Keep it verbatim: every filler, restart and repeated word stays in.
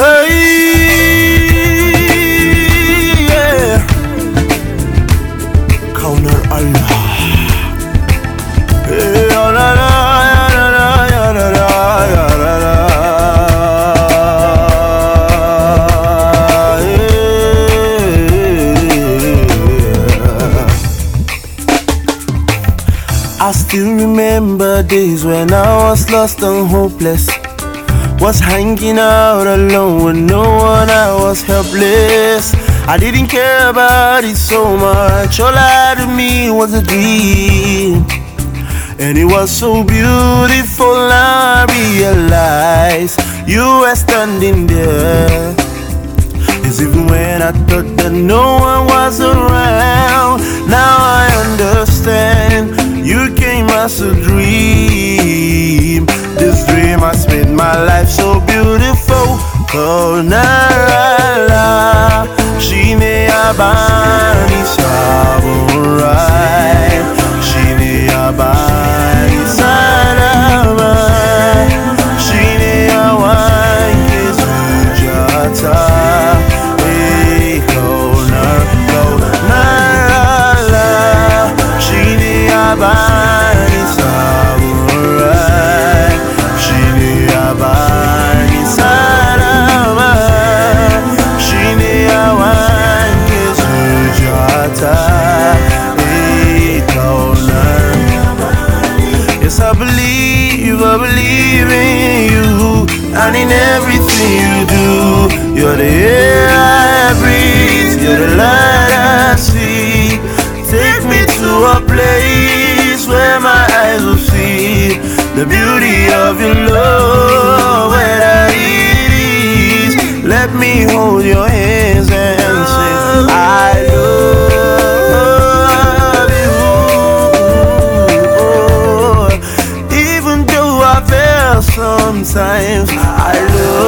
Hey, yeah. Kaunar Allah. Hey, oh, la, la, la, la, la, la, la, la, la, la. I still remember days when I was lost and hopeless, was hanging out alone with no one, I was helpless. I didn't care about it so much, all I had to me was a dream. And it was so beautiful, now I realize you were standing there. Cause even when I thought that no one was around, now I understand. You came as a dream. This dream has made my life so beautiful. Oh, Narala, Shine Abani Samurai, Shine Abani Salama, Shine Awan Kesujata. Hey, go, Nar, go, Narala, Shine Abani Samurai, Shine Abani Salama, Shine Awan Kesujata. Hey, go, Nar. Yes, I believe, I believe in you, and in everything you do. You're the air I breathe, you're the light I see. Take me to a place where my eyes will see the beauty of your love, where it is. Let me hold your hands and say, I love you. Even though I fail sometimes, I love you.